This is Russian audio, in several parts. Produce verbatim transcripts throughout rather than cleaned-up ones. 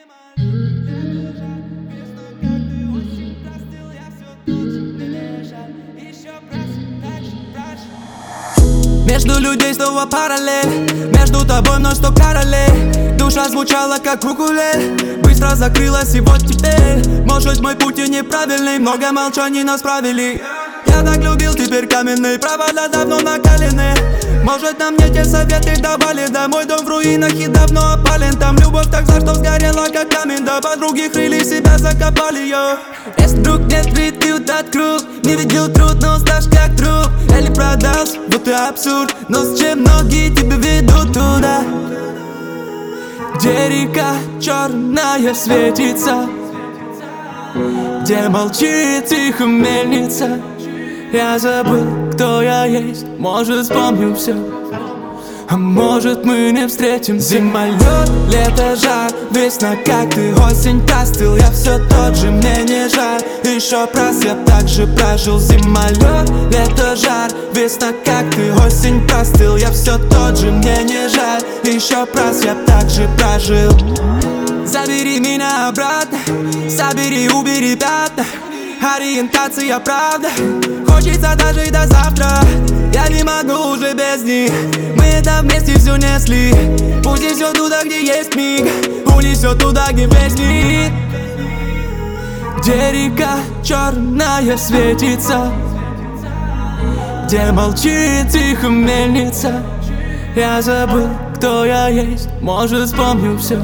Между людей снова параллель, между тобой мной сто королей. Душа звучала как укулеле, быстро закрылась и вот теперь. Может мой путь и неправильный, много молчаний нас правили. Я так любил, теперь каменные провода давно накалены. Может нам не те советы давали, да мой дом в руинах и давно опален. Там любовь так зла, что сгорела как камень, да подруги крыли себя, закопали ее. Если вдруг нет, видел тот круг, не видел труд, но стаж как друг. Или продался, вот и абсурд, но с чем ноги тебя ведут туда, где река черная светится, где молчит тихо мельница. Я забыл, кто я есть, может вспомню все, а может мы не встретим. Зима, лед, лето, жар, весна, как ты, осень, простыл. Я все тот же, мне не жаль, еще раз я так же прожил. Зима, лед, лето, жар, весна, как ты, осень, простыл. Я все тот же, мне не жаль, еще раз я так же прожил. Забери меня обратно, собери, убери пятна. Ориентация, правда, хочется дожить до завтра. Я не могу уже без них, мы это вместе все несли. Пусть несет туда, где есть миг, унесет туда, где весь мир, где река черная светится, где молчит тихо мельница. Я забыл, кто я есть, может вспомню все.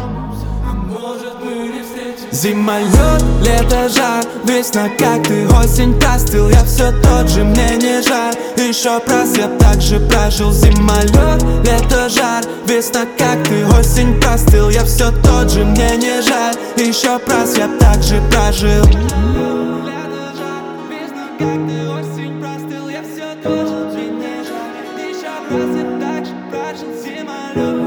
Зима, лед, лето, жар, весна, как ты, осень, простыл. Я все тот же, мне не жаль, еще раз я так же прожил. Зима, лед, лето, жар, весна, как ты, осень, простыл. Я все тот же, мне не жаль, еще раз я так же прожил. Лето, жар, весна, как ты, осень, простыл. Я все тот же, мне не жаль, еще раз я так же прожил. Зима, лед.